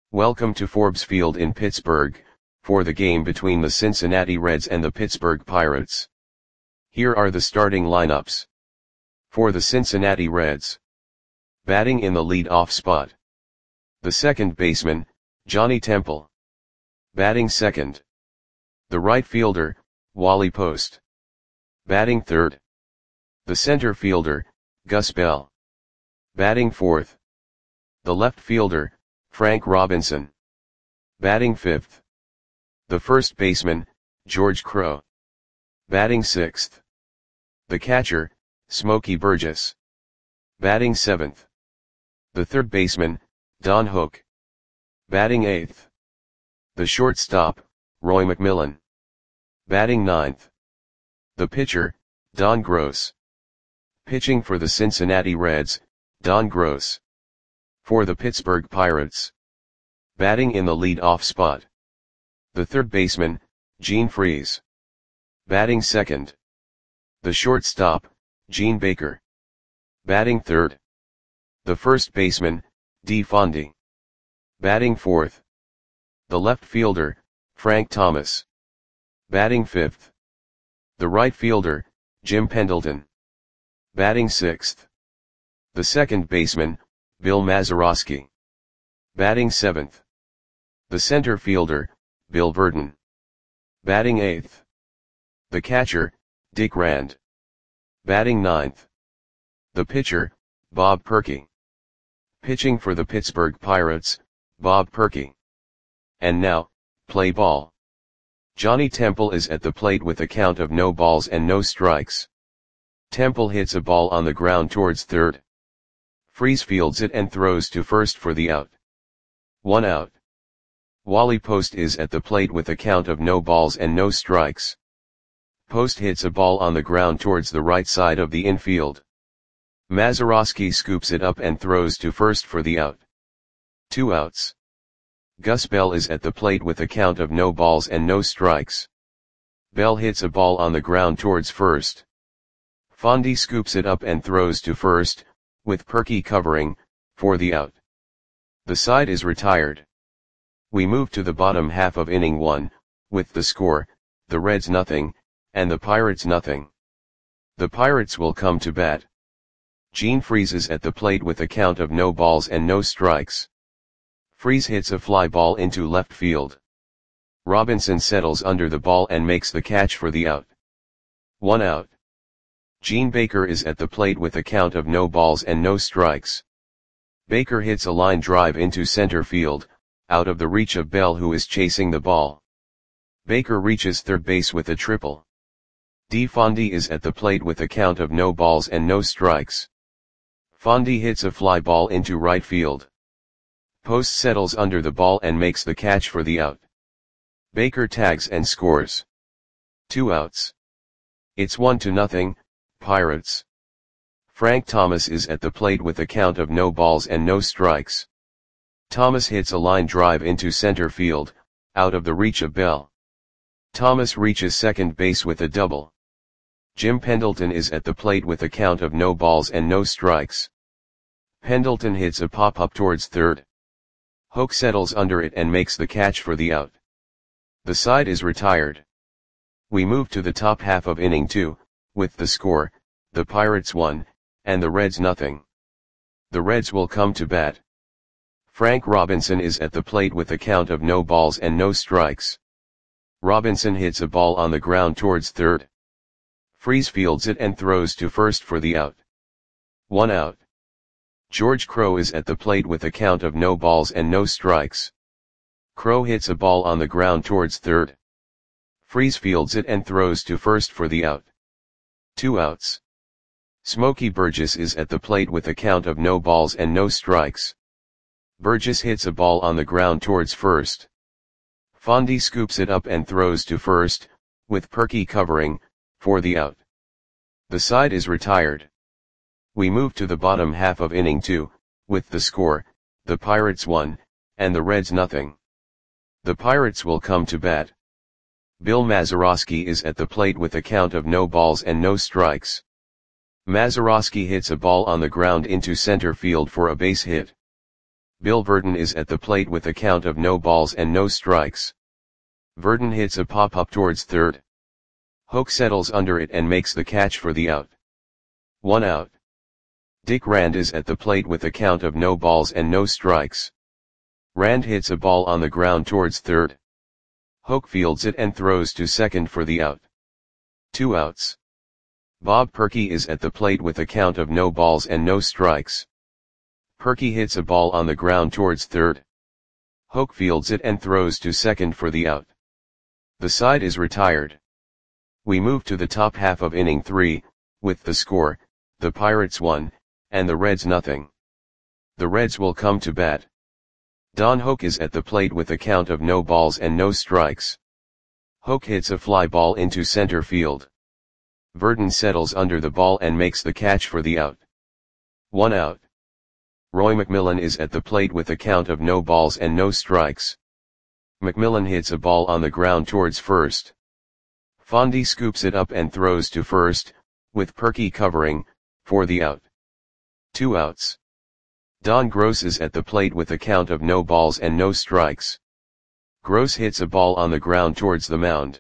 Welcome to Forbes Field in Pittsburgh, for the game between the Cincinnati Reds and the Pittsburgh Pirates. Here are the starting lineups. For the Cincinnati Reds. Batting in the lead-off spot. The second baseman, Johnny Temple. Batting second. The right fielder, Wally Post. Batting third. The center fielder, Gus Bell. Batting fourth. The left fielder, Frank Robinson. Batting fifth. The first baseman, George Crowe. Batting sixth. The catcher, Smokey Burgess. Batting seventh. The third baseman, Don Hook. Batting eighth. The shortstop, Roy McMillan. Batting ninth. The pitcher, Don Gross. Pitching for the Cincinnati Reds, Don Gross. For the Pittsburgh Pirates. Batting in the lead-off spot. The third baseman, Gene Freese. Batting second. The shortstop, Gene Baker. Batting third. The first baseman, Dee Fondy. Batting fourth. The left fielder, Frank Thomas. Batting fifth. The right fielder, Jim Pendleton. Batting sixth. The second baseman, Bill Mazeroski. Batting seventh. The center fielder, Bill Burton. Batting eighth. The catcher, Dick Rand. Batting ninth. The pitcher, Bob Perky. Pitching for the Pittsburgh Pirates, Bob Perky. And now, play ball. Johnny Temple is at the plate with a count of no balls and no strikes. Temple hits a ball on the ground towards third. Freese fields it and throws to first for the out. 1 out. Wally Post is at the plate with a count of no balls and no strikes. Post hits a ball on the ground towards the right side of the infield. Mazeroski scoops it up and throws to first for the out. 2 outs. Gus Bell is at the plate with a count of no balls and no strikes. Bell hits a ball on the ground towards first. Fondy scoops it up and throws to first, with Perky covering, for the out. The side is retired. We move to the bottom half of inning 1, with the score, the Reds nothing, and the Pirates nothing. The Pirates will come to bat. Gene Freese is at the plate with a count of no balls and no strikes. Freese hits a fly ball into left field. Robinson settles under the ball and makes the catch for the out. 1 out. Gene Baker is at the plate with a count of no balls and no strikes. Baker hits a line drive into center field, out of the reach of Bell, who is chasing the ball. Baker reaches third base with a triple. Dee Fondy is at the plate with a count of no balls and no strikes. Fondy hits a fly ball into right field. Post settles under the ball and makes the catch for the out. Baker tags and scores. 2 outs. It's 1-0, Pirates. Frank Thomas is at the plate with a count of no balls and no strikes. Thomas hits a line drive into center field, out of the reach of Bell. Thomas reaches second base with a double. Jim Pendleton is at the plate with a count of no balls and no strikes. Pendleton hits a pop-up towards third. Hook settles under it and makes the catch for the out. The side is retired. We move to the top half of inning 2, with the score, the Pirates 1, and the Reds nothing. The Reds will come to bat. Frank Robinson is at the plate with a count of no balls and no strikes. Robinson hits a ball on the ground towards third. Freese fields it and throws to first for the out. 1 out. George Crowe is at the plate with a count of no balls and no strikes. Crowe hits a ball on the ground towards third. Freese fields it and throws to first for the out. 2 outs. Smokey Burgess is at the plate with a count of no balls and no strikes. Burgess hits a ball on the ground towards first. Fondy scoops it up and throws to first, with Perky covering, for the out. The side is retired. We move to the bottom half of inning 2, with the score, the Pirates 1, and the Reds nothing. The Pirates will come to bat. Bill Mazeroski is at the plate with a count of no balls and no strikes. Mazeroski hits a ball on the ground into center field for a base hit. Bill Verdon is at the plate with a count of no balls and no strikes. Verdon hits a pop-up towards third. Hoke settles under it and makes the catch for the out. 1 out. Dick Rand is at the plate with a count of no balls and no strikes. Rand hits a ball on the ground towards third. Hoke fields it and throws to second for the out. 2 outs. Bob Perky is at the plate with a count of no balls and no strikes. Perky hits a ball on the ground towards third. Hoke fields it and throws to second for the out. The side is retired. We move to the top half of inning 3, with the score, the Pirates 1, and the Reds nothing. The Reds will come to bat. Don Hoke is at the plate with a count of no balls and no strikes. Hoke hits a fly ball into center field. Verdon settles under the ball and makes the catch for the out. 1 out. Roy McMillan is at the plate with a count of no balls and no strikes. McMillan hits a ball on the ground towards first. Fondy scoops it up and throws to first, with Perky covering, for the out. 2 outs. Don Gross is at the plate with a count of no balls and no strikes. Gross hits a ball on the ground towards the mound.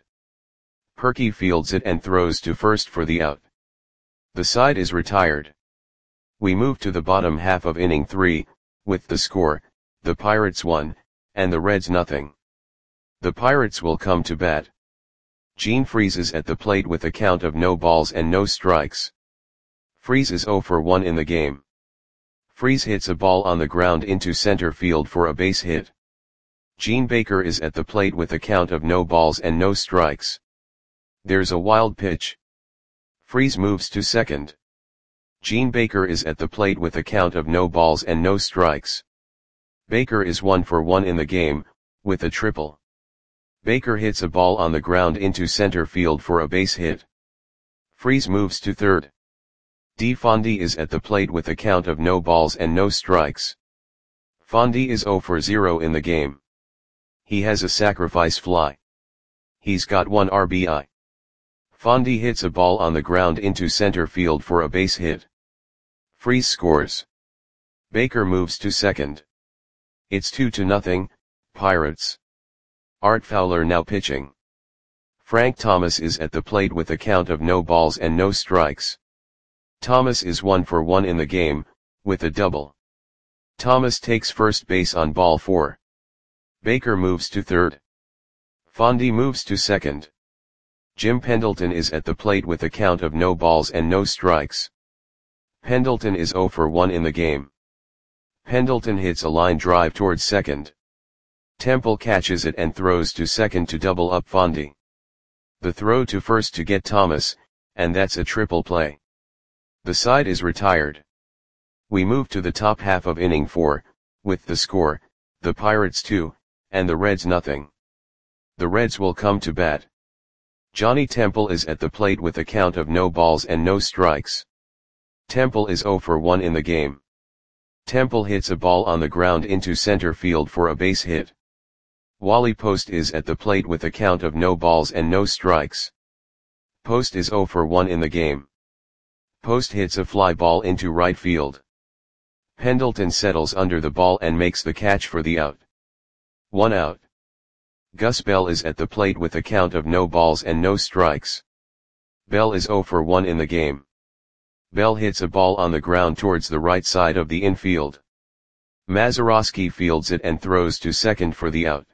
Perky fields it and throws to first for the out. The side is retired. We move to the bottom half of inning 3, with the score, the Pirates 1, and the Reds nothing. The Pirates will come to bat. Gene Freese is at the plate with a count of no balls and no strikes. Freese is 0 for 1 in the game. Freese hits a ball on the ground into center field for a base hit. Gene Baker is at the plate with a count of no balls and no strikes. There's a wild pitch. Freese moves to second. Gene Baker is at the plate with a count of no balls and no strikes. Baker is 1 for 1 in the game, with a triple. Baker hits a ball on the ground into center field for a base hit. Freese moves to third. D. Fondy is at the plate with a count of no balls and no strikes. Fondy is 0 for 0 in the game. He has a sacrifice fly. He's got 1 RBI. Fondy hits a ball on the ground into center field for a base hit. Freese scores. Baker moves to second. It's 2-0, Pirates. Art Fowler now pitching. Frank Thomas is at the plate with a count of no balls and no strikes. Thomas is 1 for 1 in the game, with a double. Thomas takes first base on ball 4. Baker moves to third. Fondy moves to second. Jim Pendleton is at the plate with a count of no balls and no strikes. Pendleton is 0 for 1 in the game. Pendleton hits a line drive towards second. Temple catches it and throws to second to double up Fondy. The throw to first to get Thomas, and that's a triple play. The side is retired. We move to the top half of inning 4, with the score, the Pirates 2, and the Reds nothing. The Reds will come to bat. Johnny Temple is at the plate with a count of no balls and no strikes. Temple is 0 for 1 in the game. Temple hits a ball on the ground into center field for a base hit. Wally Post is at the plate with a count of no balls and no strikes. Post is 0 for 1 in the game. Post hits a fly ball into right field. Pendleton settles under the ball and makes the catch for the out. 1 out. Gus Bell is at the plate with a count of no balls and no strikes. Bell is 0 for 1 in the game. Bell hits a ball on the ground towards the right side of the infield. Mazeroski fields it and throws to second for the out.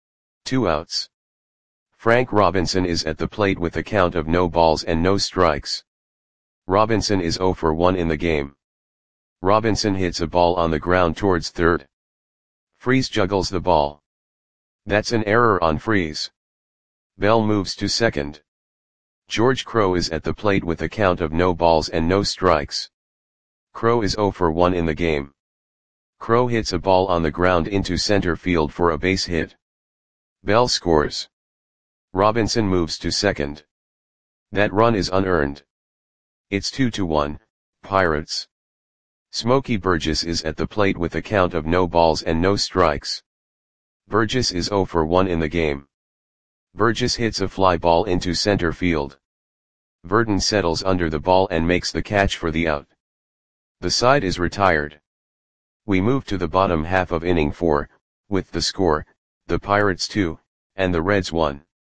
2 outs. Frank Robinson is at the plate with a count of no balls and no strikes. Robinson is 0 for 1 in the game. Robinson hits a ball on the ground towards third. Freese juggles the ball. That's an error on Freese. Bell moves to second. George Crowe is at the plate with a count of no balls and no strikes. Crowe is 0 for 1 in the game. Crowe hits a ball on the ground into center field for a base hit. Bell scores. Robinson moves to second. That run is unearned. It's 2-1, Pirates. Smokey Burgess is at the plate with a count of no balls and no strikes. Burgess is 0 for 1 in the game. Burgess hits a fly ball into center field. Verdon settles under the ball and makes the catch for the out. The side is retired. We move to the bottom half of inning 4, with the score, the Pirates 2, and the Reds 1.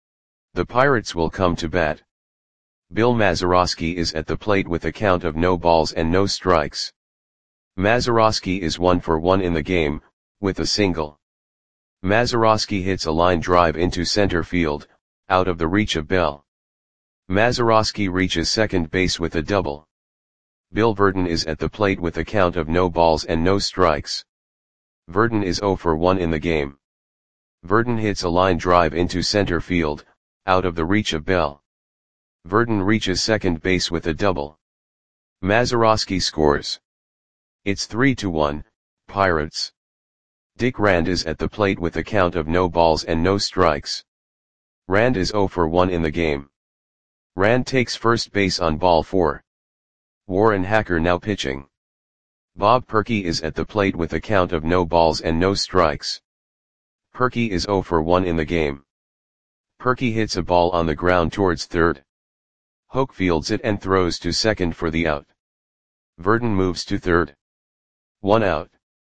The Pirates will come to bat. Bill Mazeroski is at the plate with a count of no balls and no strikes. Mazeroski is 1 for 1 in the game, with a single. Mazeroski hits a line drive into center field, out of the reach of Bell. Mazeroski reaches second base with a double. Bill Verdon is at the plate with a count of no balls and no strikes. Verdon is 0 for 1 in the game. Verdon hits a line drive into center field, out of the reach of Bell. Verdon reaches second base with a double. Mazeroski scores. It's 3-1, Pirates. Dick Rand is at the plate with a count of no balls and no strikes. Rand is 0 for 1 in the game. Rand takes first base on ball 4. Warren Hacker now pitching. Bob Perky is at the plate with a count of no balls and no strikes. Perky is 0 for 1 in the game. Perky hits a ball on the ground towards third. Hoke fields it and throws to second for the out. Verdon moves to third. 1 out.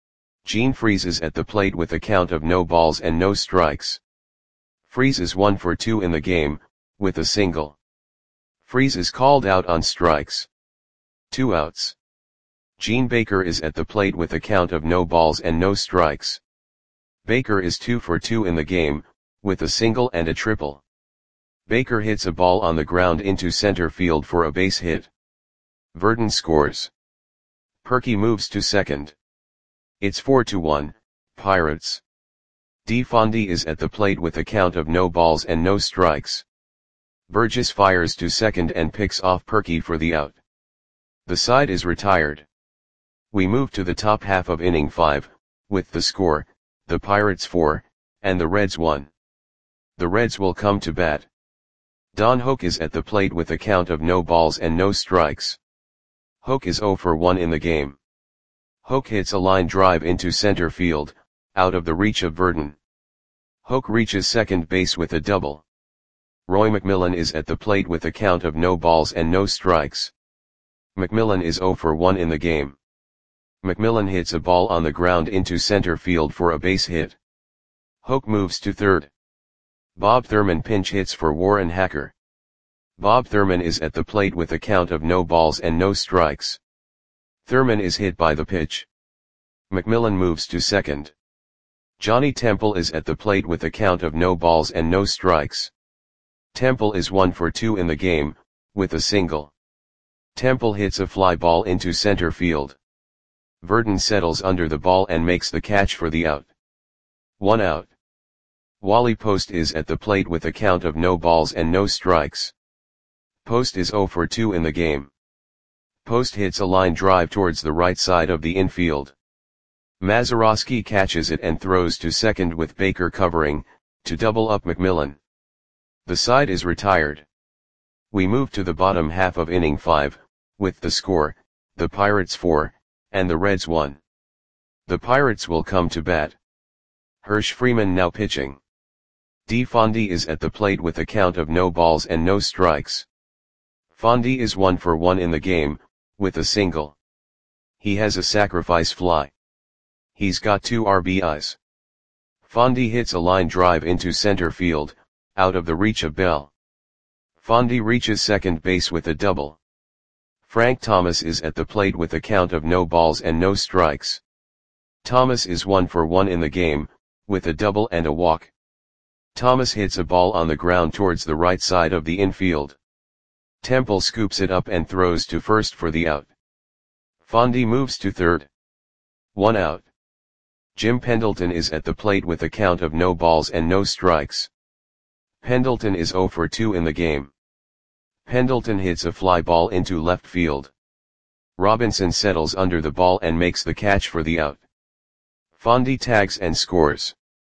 Gene Freese is at the plate with a count of no balls and no strikes. Freese is 1 for 2 in the game, with a single. Freese is called out on strikes. 2 outs. Gene Baker is at the plate with a count of no balls and no strikes. Baker is 2 for 2 in the game, with a single and a triple. Baker hits a ball on the ground into center field for a base hit. Verdon scores. Perky moves to second. It's 4-1, Pirates. DeFondy is at the plate with a count of no balls and no strikes. Burgess fires to second and picks off Perky for the out. The side is retired. We move to the top half of inning 5, with the score, the Pirates 4, and the Reds 1. The Reds will come to bat. Don Hoke is at the plate with a count of no balls and no strikes. Hoke is 0 for 1 in the game. Hoke hits a line drive into center field, out of the reach of Verdon. Hoke reaches second base with a double. Roy McMillan is at the plate with a count of no balls and no strikes. McMillan is 0 for 1 in the game. McMillan hits a ball on the ground into center field for a base hit. Hoke moves to third. Bob Thurman pinch hits for Warren Hacker. Bob Thurman is at the plate with a count of no balls and no strikes. Thurman is hit by the pitch. McMillan moves to second. Johnny Temple is at the plate with a count of no balls and no strikes. Temple is 1 for 2 in the game, with a single. Temple hits a fly ball into center field. Verdon settles under the ball and makes the catch for the out. 1 out. Wally Post is at the plate with a count of no balls and no strikes. Post is 0 for 2 in the game. Post hits a line drive towards the right side of the infield. Mazeroski catches it and throws to second with Baker covering, to double up McMillan. The side is retired. We move to the bottom half of inning 5, with the score, the Pirates 4, and the Reds 1. The Pirates will come to bat. Hirsch Freeman now pitching. DeFondy is at the plate with a count of no balls and no strikes. Fondy is 1 for 1 in the game, with a single. He has a sacrifice fly. He's got 2 RBIs. Fondy hits a line drive into center field, out of the reach of Bell. Fondy reaches second base with a double. Frank Thomas is at the plate with a count of no balls and no strikes. Thomas is 1 for 1 in the game, with a double and a walk. Thomas hits a ball on the ground towards the right side of the infield. Temple scoops it up and throws to first for the out. Fondy moves to third. 1 out. Jim Pendleton is at the plate with a count of no balls and no strikes. Pendleton is 0 for 2 in the game. Pendleton hits a fly ball into left field. Robinson settles under the ball and makes the catch for the out. Fondy tags and scores.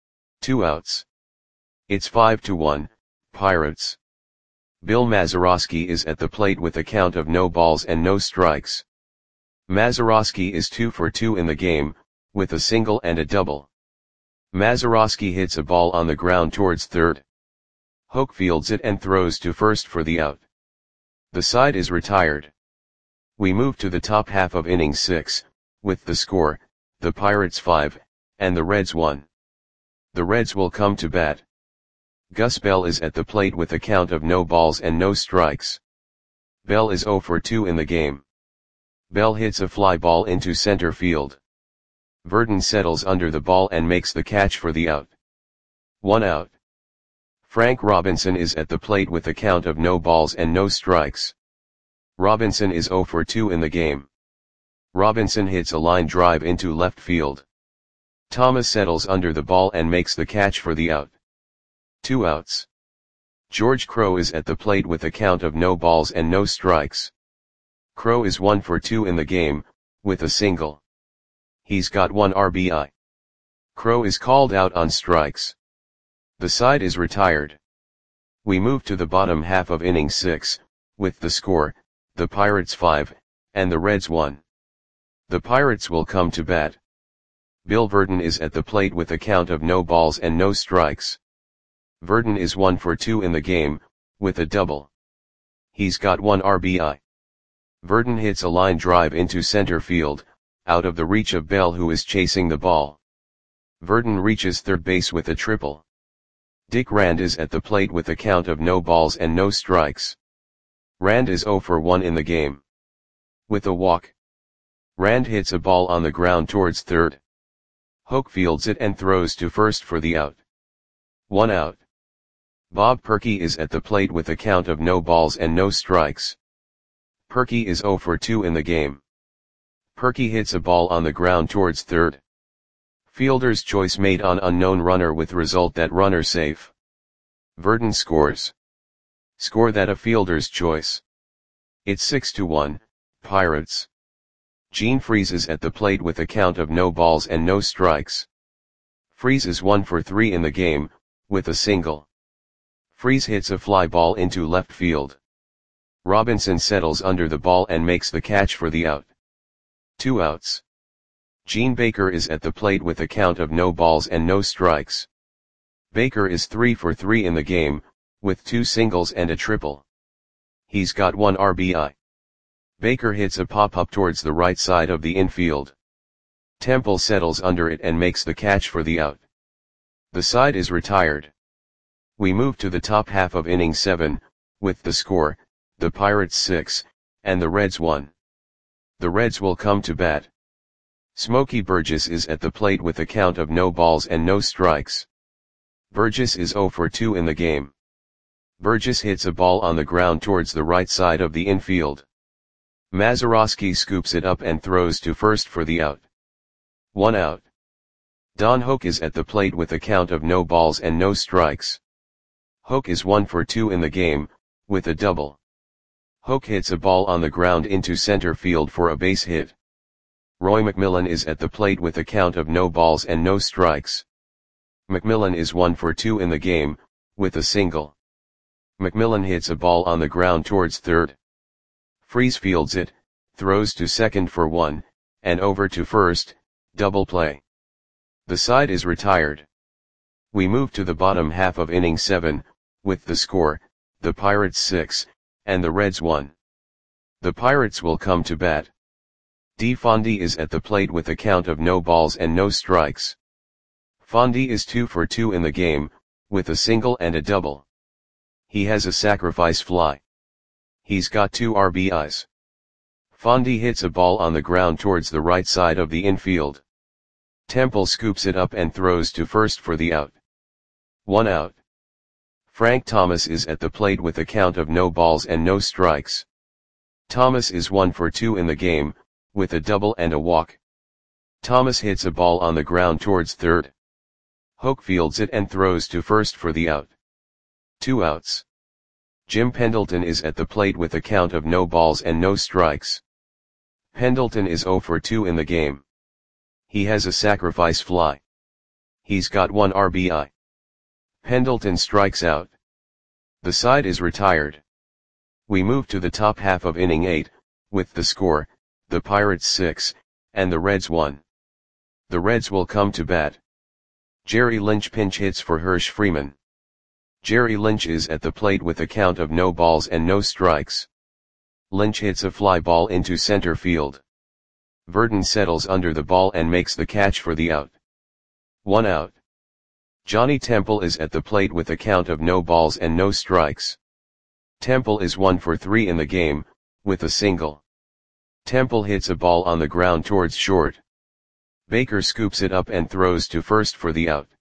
2 outs. It's 5-1, Pirates. Bill Mazeroski is at the plate with a count of no balls and no strikes. Mazeroski is 2 for 2 in the game, with a single and a double. Mazeroski hits a ball on the ground towards third. Hoke fields it and throws to first for the out. The side is retired. We move to the top half of inning 6, with the score, the Pirates 5, and the Reds 1. The Reds will come to bat. Gus Bell is at the plate with a count of no balls and no strikes. Bell is 0 for 2 in the game. Bell hits a fly ball into center field. Verdon settles under the ball and makes the catch for the out. 1 out. Frank Robinson is at the plate with a count of no balls and no strikes. Robinson is 0 for 2 in the game. Robinson hits a line drive into left field. Thomas settles under the ball and makes the catch for the out. 2 outs. George Crowe is at the plate with a count of no balls and no strikes. Crowe is 1 for 2 in the game, with a single. He's got 1 RBI. Crowe is called out on strikes. The side is retired. We move to the bottom half of inning 6, with the score, the Pirates 5, and the Reds 1. The Pirates will come to bat. Bill Verdon is at the plate with a count of no balls and no strikes. Verdon is 1 for 2 in the game, with a double. He's got 1 RBI. Verdon hits a line drive into center field, out of the reach of Bell, who is chasing the ball. Verdon reaches third base with a triple. Dick Rand is at the plate with a count of no balls and no strikes. Rand is 0 for 1 in the game. With a walk. Rand hits a ball on the ground towards third. Hoke fields it and throws to first for the out. 1 out. Bob Perky is at the plate with a count of no balls and no strikes. Perky is 0 for 2 in the game. Perky hits a ball on the ground towards third. Fielder's choice made on unknown runner with result that runner safe. Verdon scores. Score that a fielder's choice. It's 6-1, Pirates. Gene Freese is at the plate with a count of no balls and no strikes. Freese is 1 for 3 in the game, with a single. Freese hits a fly ball into left field. Robinson settles under the ball and makes the catch for the out. 2 outs. Gene Baker is at the plate with a count of no balls and no strikes. Baker is 3 for 3 in the game, with 2 singles and a triple. He's got 1 RBI. Baker hits a pop-up towards the right side of the infield. Temple settles under it and makes the catch for the out. The side is retired. We move to the top half of inning 7, with the score, the Pirates 6, and the Reds 1. The Reds will come to bat. Smokey Burgess is at the plate with a count of no balls and no strikes. Burgess is 0 for 2 in the game. Burgess hits a ball on the ground towards the right side of the infield. Mazeroski scoops it up and throws to first for the out. 1 out. Don Hoke is at the plate with a count of no balls and no strikes. Hoke is 1 for 2 in the game, with a double. Hoke hits a ball on the ground into center field for a base hit. Roy McMillan is at the plate with a count of no balls and no strikes. McMillan is 1 for 2 in the game, with a single. McMillan hits a ball on the ground towards third. Freese fields it, throws to second for 1, and over to first, double play. The side is retired. We move to the bottom half of inning 7, with the score, the Pirates 6, and the Reds 1. The Pirates will come to bat. D. Fondy is at the plate with a count of no balls and no strikes. Fondy is 2 for 2 in the game, with a single and a double. He has a sacrifice fly. He's got 2 RBIs. Fondy hits a ball on the ground towards the right side of the infield. Temple scoops it up and throws to first for the out. 1 out. Frank Thomas is at the plate with a count of no balls and no strikes. Thomas is 1 for 2 in the game, with a double and a walk. Thomas hits a ball on the ground towards third. Hoke fields it and throws to first for the out. 2 outs. Jim Pendleton is at the plate with a count of no balls and no strikes. Pendleton is 0 for 2 in the game. He has a sacrifice fly. He's got 1 RBI. Pendleton strikes out. The side is retired. We move to the top half of inning 8, with the score, the Pirates 6, and the Reds 1. The Reds will come to bat. Jerry Lynch pinch hits for Hirsch Freeman. Jerry Lynch is at the plate with a count of no balls and no strikes. Lynch hits a fly ball into center field. Verdon settles under the ball and makes the catch for the out. 1 out. Johnny Temple is at the plate with a count of no balls and no strikes. Temple is 1 for 3 in the game, with a single. Temple hits a ball on the ground towards short. Baker scoops it up and throws to first for the out.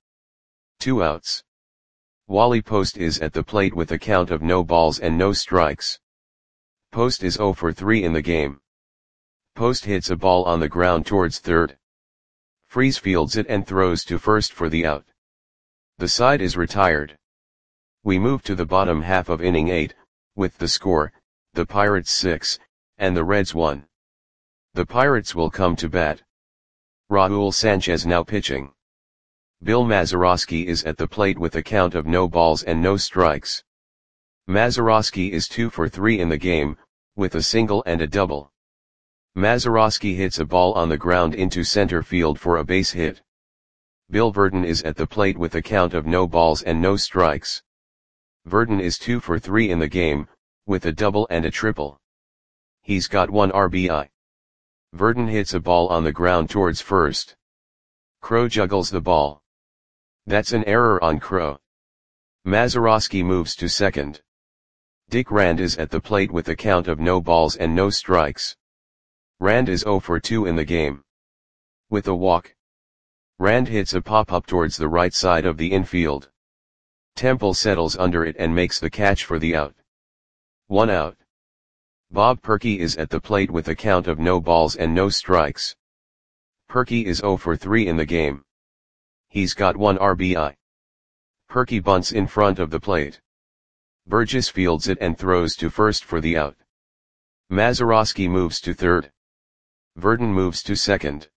2 outs. Wally Post is at the plate with a count of no balls and no strikes. Post is 0 for 3 in the game. Post hits a ball on the ground towards third. Freese fields it and throws to first for the out. The side is retired. We move to the bottom half of inning 8, with the score, the Pirates 6, and the Reds 1. The Pirates will come to bat. Raul Sanchez now pitching. Bill Mazeroski is at the plate with a count of no balls and no strikes. Mazeroski is 2 for 3 in the game, with a single and a double. Mazeroski hits a ball on the ground into center field for a base hit. Bill Verdon is at the plate with a count of no balls and no strikes. Verdon is 2 for 3 in the game, with a double and a triple. He's got 1 RBI. Verdon hits a ball on the ground towards first. Crow juggles the ball. That's an error on Crow. Mazeroski moves to second. Dick Rand is at the plate with a count of no balls and no strikes. Rand is 0 for 2 in the game. With a walk. Rand hits a pop-up towards the right side of the infield. Temple settles under it and makes the catch for the out. 1 out. Bob Perky is at the plate with a count of no balls and no strikes. Perky is 0 for 3 in the game. He's got 1 RBI. Perky bunts in front of the plate. Burgess fields it and throws to first for the out. Mazeroski moves to third. Verdon moves to second.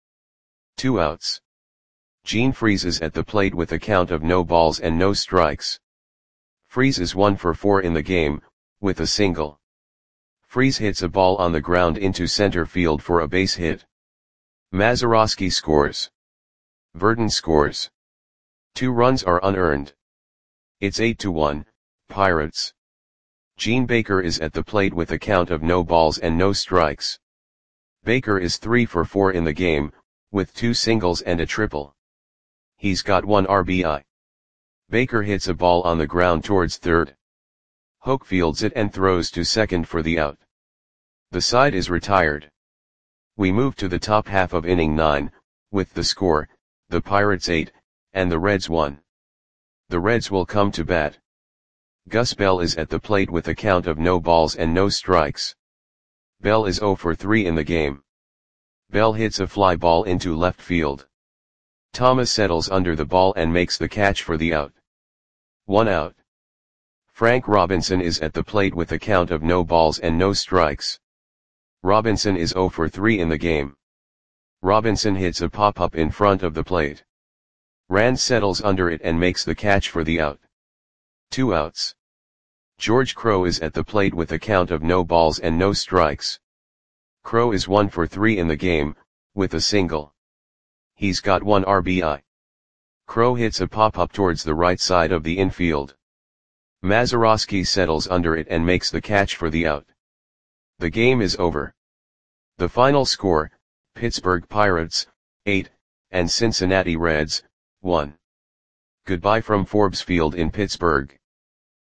2 outs. Gene Freese is at the plate with a count of no balls and no strikes. Freese is 1 for 4 in the game, with a single. Freese hits a ball on the ground into center field for a base hit. Mazeroski scores. Verdon scores. 2 runs are unearned. It's 8-1, Pirates. Gene Baker is at the plate with a count of no balls and no strikes. Baker is 3 for 4 in the game, with 2 singles and a triple. He's got 1 RBI. Baker hits a ball on the ground towards third. Hoke fields it and throws to second for the out. The side is retired. We move to the top half of inning 9, with the score, the Pirates 8, and the Reds 1. The Reds will come to bat. Gus Bell is at the plate with a count of no balls and no strikes. Bell is 0 for 3 in the game. Bell hits a fly ball into left field. Thomas settles under the ball and makes the catch for the out. 1 out. Frank Robinson is at the plate with a count of no balls and no strikes. Robinson is 0 for 3 in the game. Robinson hits a pop-up in front of the plate. Rand settles under it and makes the catch for the out. 2 outs. George Crow is at the plate with a count of no balls and no strikes. Crow is 1 for 3 in the game, with a single. He's got 1 RBI. Crow hits a pop-up towards the right side of the infield. Mazeroski settles under it and makes the catch for the out. The game is over. The final score, Pittsburgh Pirates, 8, and Cincinnati Reds, 1. Goodbye from Forbes Field in Pittsburgh.